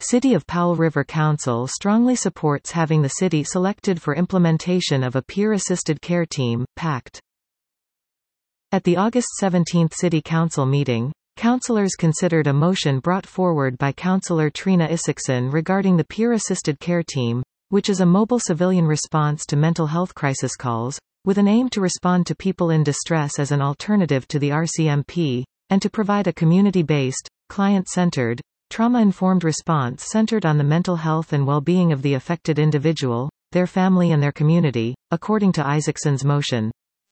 City of Powell River Council strongly supports having the city selected for implementation of a peer-assisted care team, PACT. At the August 17 City Council meeting, councillors considered a motion brought forward by Councillor Trina Isaacson regarding the peer-assisted care team, which is a mobile civilian response to mental health crisis calls, with an aim to respond to people in distress as an alternative to the RCMP, and to provide a community-based, client-centered, trauma-informed response centered on the mental health and well-being of the affected individual, their family and their community, according to Isaacson's motion.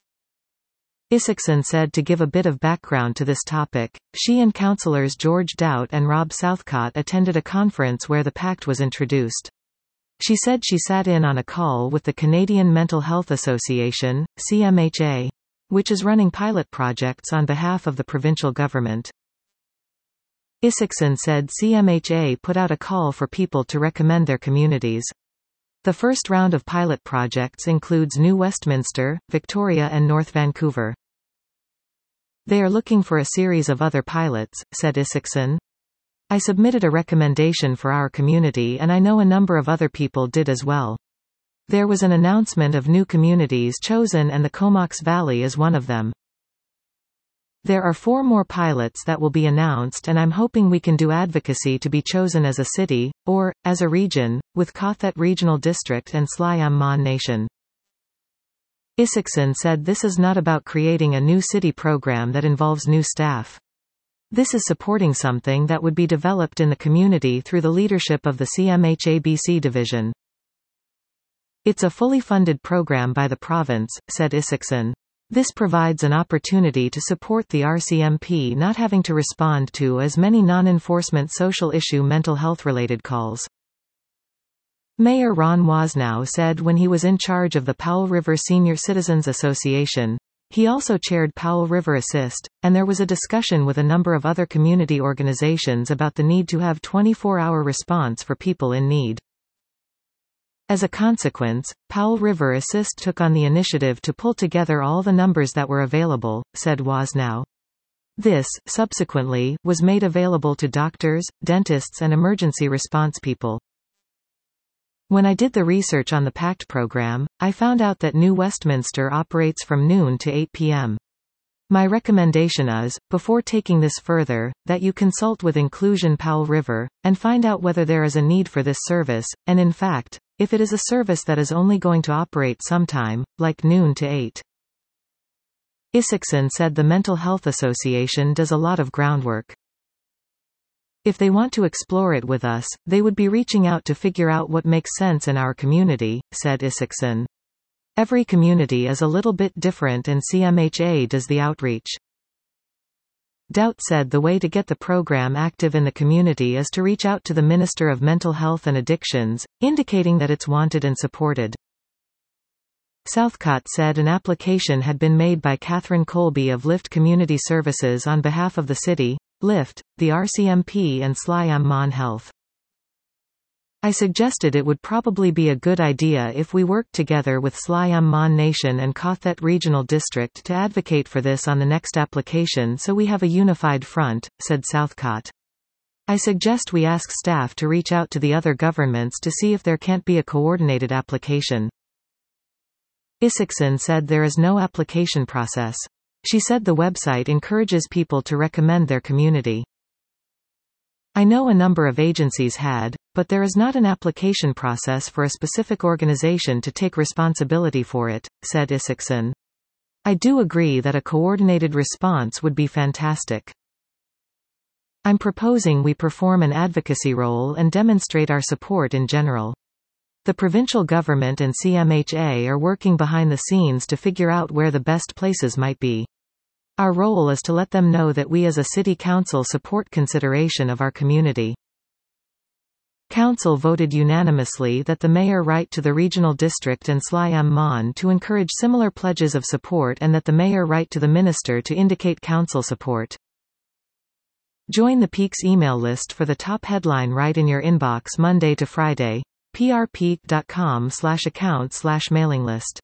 Isaacson said to give a bit of background to this topic, she and councillors George Doubt and Rob Southcott attended a conference where the PACT was introduced. She said she sat in on a call with the Canadian Mental Health Association, CMHA, which is running pilot projects on behalf of the provincial government. Isaacson said CMHA put out a call for people to recommend their communities. The first round of pilot projects includes New Westminster, Victoria and North Vancouver. They are looking for a series of other pilots, said Isaacson. I submitted a recommendation for our community and I know a number of other people did as well. There was an announcement of new communities chosen and the Comox Valley is one of them. There are 4 more pilots that will be announced and I'm hoping we can do advocacy to be chosen as a city, or, as a region, with Cothet Regional District and Sly am Mon Nation. Isaacson said this is not about creating a new city program that involves new staff. This is supporting something that would be developed in the community through the leadership of the CMHA-BC division. It's a fully funded program by the province, said Isaacson. This provides an opportunity to support the RCMP not having to respond to as many non-enforcement social issue mental health-related calls. Mayor Ron Wasnow said when he was in charge of the Powell River Senior Citizens Association, he also chaired Powell River Assist, and there was a discussion with a number of other community organizations about the need to have 24-hour response for people in need. As a consequence, Powell River Assist took on the initiative to pull together all the numbers that were available, said Wasnow. This, subsequently, was made available to doctors, dentists and emergency response people. When I did the research on the PACT program, I found out that New Westminster operates from noon to 8 p.m. My recommendation is, before taking this further, that you consult with Inclusion Powell River, and find out whether there is a need for this service, and in fact, if it is a service that is only going to operate sometime, like noon to 8. Isaacson said the Mental Health Association does a lot of groundwork. If they want to explore it with us, they would be reaching out to figure out what makes sense in our community, said Isaacson. Every community is a little bit different and CMHA does the outreach. Doubt said the way to get the program active in the community is to reach out to the Minister of Mental Health and Addictions, indicating that it's wanted and supported. Southcott said an application had been made by Catherine Colby of Lift Community Services on behalf of the city, Lift, the RCMP and Sly am Mon Health. I suggested it would probably be a good idea if we worked together with Sly am Mon Nation and Cothet Regional District to advocate for this on the next application so we have a unified front, said Southcott. I suggest we ask staff to reach out to the other governments to see if there can't be a coordinated application. Isaacson said there is no application process. She said the website encourages people to recommend their community. I know a number of agencies had, but there is not an application process for a specific organization to take responsibility for it, said Isaacson. I do agree that a coordinated response would be fantastic. I'm proposing we perform an advocacy role and demonstrate our support in general. The provincial government and CMHA are working behind the scenes to figure out where the best places might be. Our role is to let them know that we as a city council support consideration of our community. Council voted unanimously that the mayor write to the regional district and Sly am Mon to encourage similar pledges of support and that the mayor write to the minister to indicate council support. Join the Peaks email list for the top headline right in your inbox Monday to Friday. prpeak.com/account/mailing list